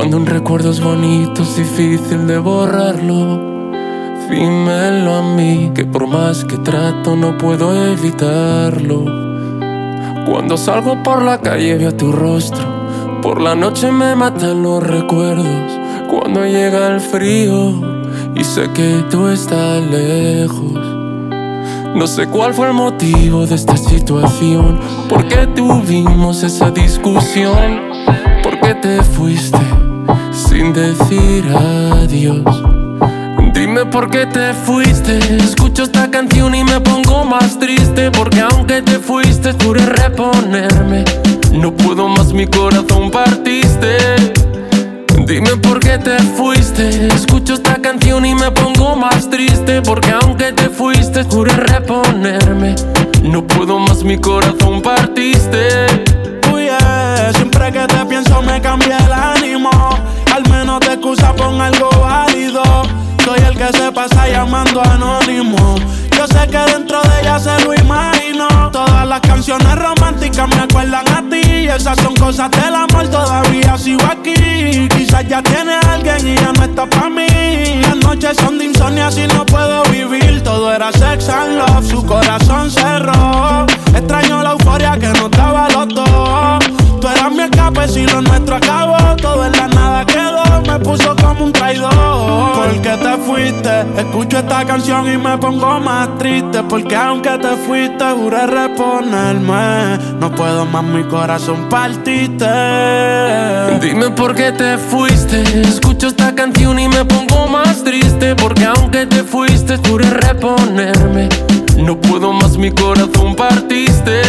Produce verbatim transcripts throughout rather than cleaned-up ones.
Cuando un recuerdo es bonito es difícil de borrarlo. Dímelo a mí, que por más que trato no puedo evitarlo. Cuando salgo por la calle veo tu rostro, por la noche me matan los recuerdos. Cuando llega el frío y sé que tú estás lejos. No sé cuál fue el motivo de esta situación, por qué tuvimos esa discusión, por qué te fuiste sin decir adiós. Dime por qué te fuiste. Escucho esta canción y me pongo más triste, porque aunque te fuiste juré reponerme. No puedo más, mi corazón partiste. Dime por qué te fuiste. Escucho esta canción y me pongo más triste, porque aunque te fuiste juré reponerme. No puedo más, mi corazón partiste. Uy, yeah. Siempre que te pienso me cambia el ánimo. Al menos te excusa pon algo válido. Soy el que se pasa llamando anónimo. Yo sé que dentro de ella se lo imagino. Todas las canciones románticas me acuerdan a ti. Esas son cosas del amor, todavía sigo aquí. Quizás ya tiene a alguien y ya no está pa' mí. Las noches son de insomnio, así no puedo vivir. Todo era sex and love, su corazón cerró. Extraño la euforia que nos daba los dos. Tú eras mi escape, si lo nuestro acabó. Todo en la nada quedó, me puso como un traidor. ¿Por qué te fuiste? Escucho esta canción y me pongo más triste, porque aunque te fuiste juré reponerme. No puedo más, mi corazón partiste. Dime por qué te fuiste. Escucho esta canción y me pongo más triste, porque aunque te fuiste juré reponerme. No puedo más, mi corazón partiste.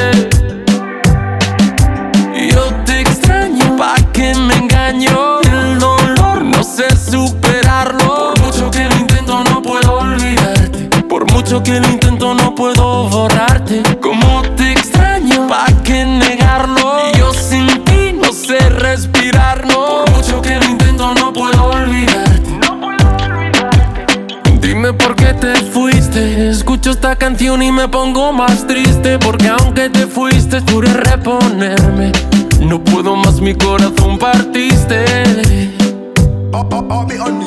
Yo te extraño, pa' que me engaño. El dolor no sé superarlo. Por mucho que lo intento no puedo olvidarte. Por mucho que lo intento no puedo borrarte. Como te extraño, pa' que negarlo. Y yo sin ti no sé respirar, no. Por mucho que lo intento no puedo olvidarte. No puedo olvidarte. Dime por qué te fuiste. Escucho esta canción y me pongo más triste, porque aunque te fuiste juré reponerme. No puedo más, mi corazón partiste. Oh, oh, oh,